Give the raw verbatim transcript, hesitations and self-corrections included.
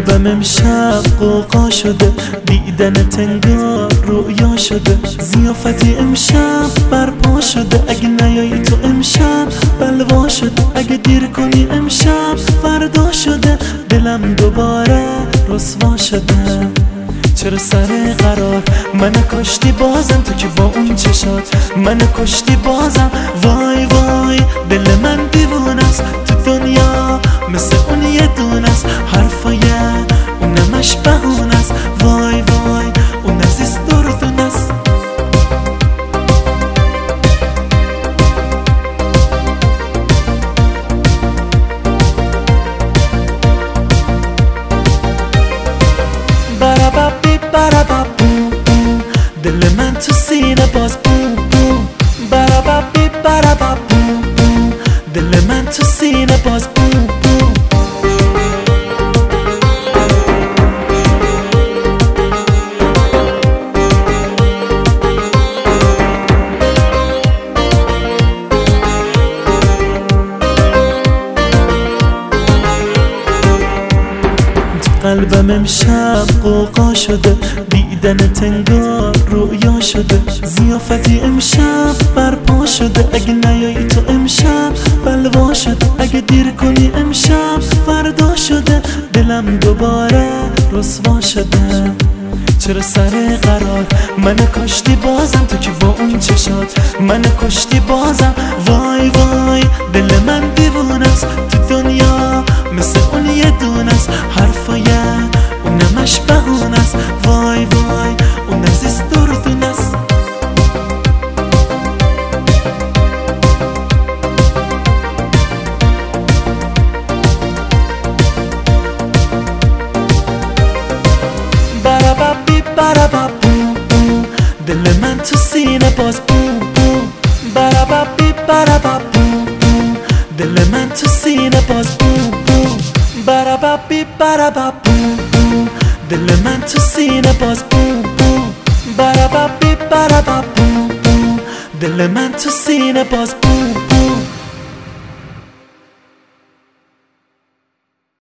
قلبم امشب قوقا شده، دیدنت انگار رویا شده، ضیافتی امشب برپا شده، اگه نیایی تو امشب بلوا شده، اگه دیر کنی امشب فردا شده، دلم دوباره رسوا شده. چرا سر قرار من کشتی بازم، تو که با اون چشات من کشتی بازم. وای وای دل من دیوونست تو دنیا، مثل اون یه دونست، حرفای اونمش بهونست. وای وای اون عزیز دردونست. براببی براببو دل من تو سینه باز بو بو. براببی براببو دل من تو سینه باز بو بو. قلبم امشب قوقا شده، دیدنت انگار رویا شده، ضیافتی امشب برپا شده، اگه نیایی تو امشب بلوا شده، اگه دیر کنی امشب فردا شده، دلم دوباره رسوا شده. چرا سر قرار من کشتی بازم، تو که با اون چشات من کشتی بازم. وای وای دل من دیوونست تو دنیا، مثل اون یه دونست، حرفای اونمش بهونست. وای وای اون عزیز دردونست. براببی براببو دل من تو سینه باز بو بو. براببی براببو دل من تو سینه باز بو بو. براببی براببو دل من تو سینه باز بو بو. براببی براببو دل من تو سینه باز بو.